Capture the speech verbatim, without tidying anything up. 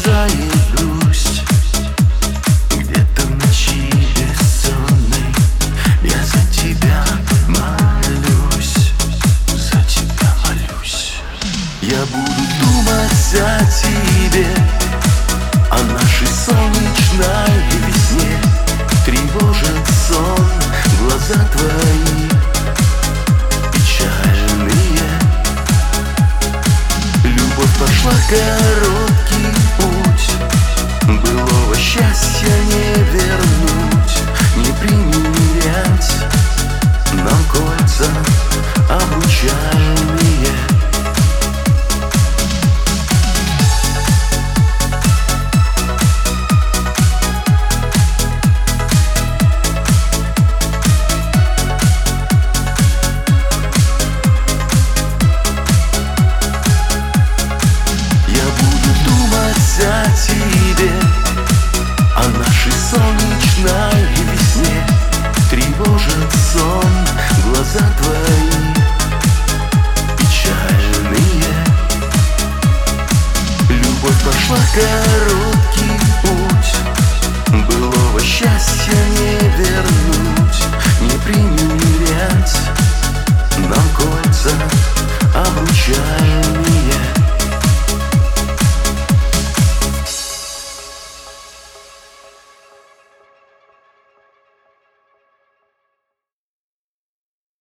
исчезает грусть. Где-то в ночи бессонной я за тебя молюсь, за тебя молюсь. Я буду думать о тебе, о нашей солнечной весне. Тревожит сон глаза твои печальные. Любовь прошла короткий путь, былого счастья не вернуть, не примерять нам кольца обручальные. О тебе, о нашей солнечной весне. Тревожит сон глаза твои печальные. Любовь прошла короткий путь, былого счастья не вернуть, не примерять нам кольца обручальные.